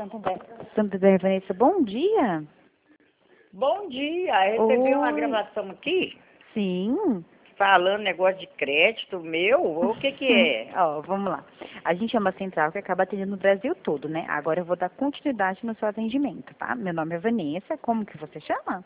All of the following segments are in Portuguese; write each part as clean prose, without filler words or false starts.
Santander, Vanessa, bom dia. Bom dia, recebi uma Oi. gravação aqui, Sim. falando negócio de crédito meu, o que que é? Ó, vamos lá. A gente é uma central que acaba atendendo no Brasil todo, né? Agora eu vou dar continuidade no seu atendimento, tá? Meu nome é Vanessa, como que você chama?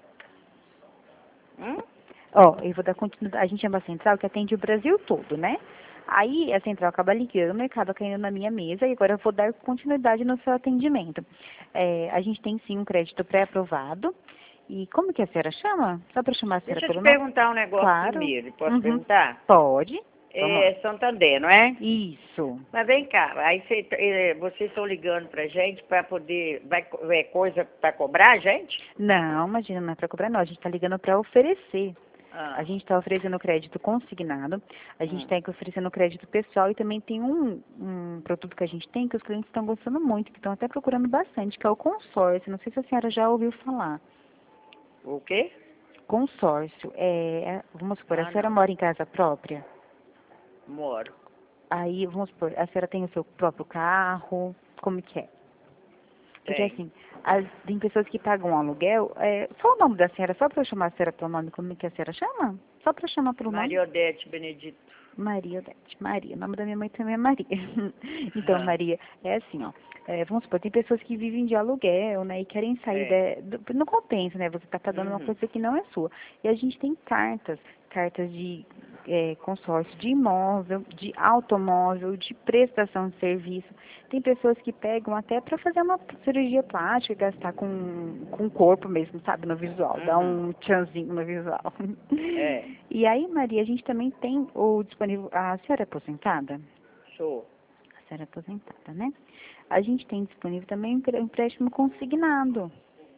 Hum? Ó, eu vou dar continuidade. A gente é uma central que atende o Brasil todo, né? Aí a central acaba ligando e acaba caindo na minha mesa e agora eu vou dar continuidade no seu atendimento. A gente tem sim um crédito pré-aprovado. E como que a senhora chama? Só para chamar a senhora Deixa eu te pelo nome? perguntar um negócio Claro. primeiro, posso Uhum. perguntar? Pode. Vamos lá. É Santander, não é? Isso. Mas vem cá, aí vocês estão ligando pra gente para poder, é coisa para cobrar a gente? Não, imagina, não é para cobrar não. A gente está ligando para oferecer. Ah, A gente está oferecendo crédito consignado, a gente está oferecendo crédito pessoal e também tem um produto que a gente tem que os clientes estão gostando muito, que estão até procurando bastante, que é o consórcio. Não sei se a senhora já ouviu falar. o quê? Consórcio, vamos supor, a senhora Não, mora em casa própria? moro. Aí, vamos supor, a senhora tem o seu próprio carro, como que é? Porque Tem. assim, tem pessoas que pagam um aluguel, só o nome da senhora, só para eu chamar a senhora pelo nome, como que a senhora chama? Só para chamar pelo nome? Maria Odete Benedito. Maria Odete. Maria, o nome da minha mãe também é Maria. Então, Ah, Maria, é assim, ó. Vamos supor, tem pessoas que vivem de aluguel, né, e querem sair não compensa, né, você está pagando uma coisa que não é sua. E a gente tem cartas de consórcio de imóvel, de automóvel, de prestação de serviço. Tem pessoas que pegam até para fazer uma cirurgia plástica, gastar com o corpo mesmo, sabe, no visual, dar um tchanzinho no visual. É. E aí, Maria, a gente também tem o disponível. A senhora é aposentada? Sou. A senhora é aposentada, né? A gente tem disponível também um empréstimo consignado.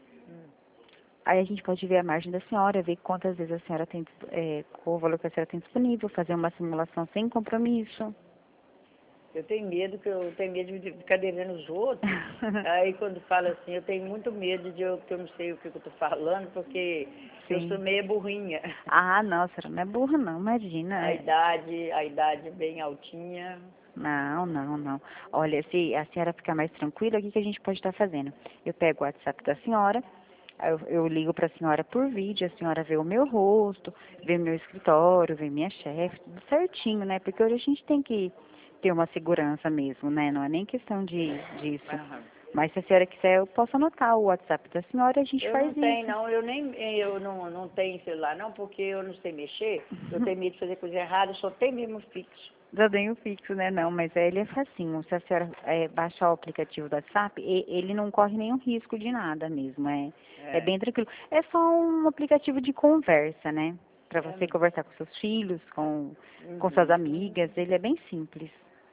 Aí a gente pode ver a margem da senhora, ver quantas vezes a senhora tem, qual o valor que a senhora tem disponível, fazer uma simulação sem compromisso. Eu tenho medo de ficar devendo os outros. Aí quando fala assim, eu tenho muito medo que eu não sei o que eu tô falando, porque eu sou Sim. meio burrinha. Ah, não, a senhora não é burra, não, imagina. A idade bem altinha. Não, não, não. Olha, se a senhora ficar mais tranquila, o que que a gente pode estar fazendo? Eu pego o WhatsApp da senhora, aí eu ligo para a senhora por vídeo, a senhora vê o meu rosto, vê meu escritório, vê minha chefe, tudo certinho, né? Porque hoje a gente tem que ter uma segurança mesmo, né? Não é nem questão disso. Aham. Mas se a senhora quiser, eu posso anotar o WhatsApp da senhora e a gente Eu faz não tenho, isso. não, eu não tenho celular, não, porque eu não sei mexer, eu tenho medo de fazer coisa errada, eu só tenho mesmo fixo. Já tenho fixo, né? Não, mas ele é facinho. Se a senhora baixar o aplicativo do WhatsApp, ele não corre nenhum risco de nada mesmo. É É. bem tranquilo. É só um aplicativo de conversa, né? Para É. você conversar com seus filhos, com suas amigas. Ele é bem simples.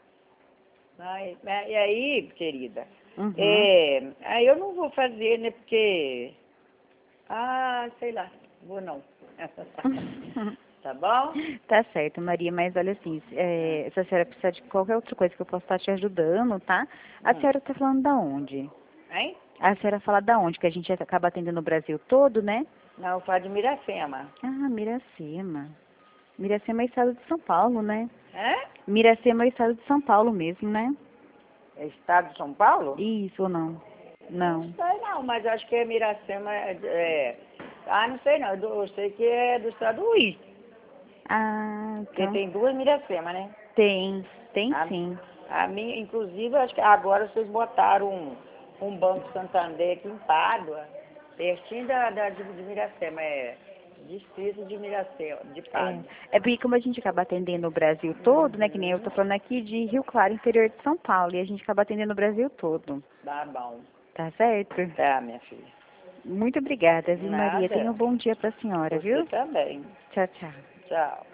E aí, querida, Uhum. aí eu não vou fazer, né, porque, sei lá, vou não. Tá bom? Tá certo, Maria, mas olha assim, Ah, se a senhora precisar de qualquer outra coisa que eu possa estar te ajudando, tá? A senhora tá falando da onde? Hein? A senhora fala da onde? Que a gente acaba atendendo o Brasil todo, né? Não, eu falo de Miracema. Ah, Miracema. Miracema é estado de São Paulo, né? É? Miracema é estado de São Paulo mesmo, né? É Estado de São Paulo? Isso ou não? Não Não. sei não, mas acho que é Miracema, não sei não, eu sei que é do estado do Rio, Ah, porque então tem duas Miracema, né? tem A, sim. a minha, inclusive, acho que agora vocês botaram um Banco Santander aqui em Pádua, pertinho de Miracema, distrito de Miracema, de Pádua. É porque como a gente acaba atendendo o Brasil todo, né? Que nem eu tô falando aqui de Rio Claro, interior de São Paulo, e a gente acaba atendendo o Brasil todo. Tá bom. Tá certo? Tá, minha filha. Muito obrigada, viu, Maria? Tenha Nada. um bom dia pra senhora, Você viu? também. Tchau, tchau. Tchau.